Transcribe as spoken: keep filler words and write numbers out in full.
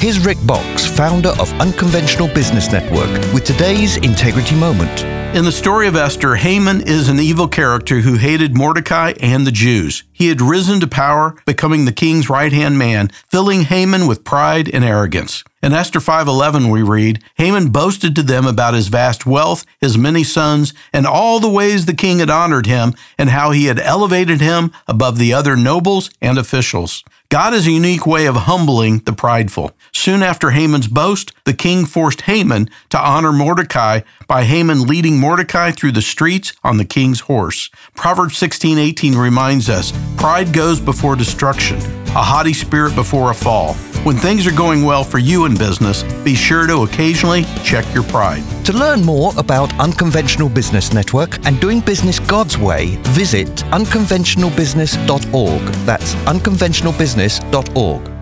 Here's Rick Box, founder of Unconventional Business Network, with today's Integrity Moment. In the story of Esther, Haman is an evil character who hated Mordecai and the Jews. He had risen to power, becoming the king's right-hand man, filling Haman with pride and arrogance. In Esther five eleven we read, Haman boasted to them about his vast wealth, his many sons, and all the ways the king had honored him, and how he had elevated him above the other nobles and officials. God has a unique way of humbling the prideful. Soon after Haman's boast, the king forced Haman to honor Mordecai by Haman leading Mordecai through the streets on the king's horse. Proverbs sixteen eighteen reminds us, pride goes before destruction, a haughty spirit before a fall. When things are going well for you in business, be sure to occasionally check your pride. To learn more about Unconventional Business Network and doing business God's way, visit unconventional business dot org. That's unconventional business dot org.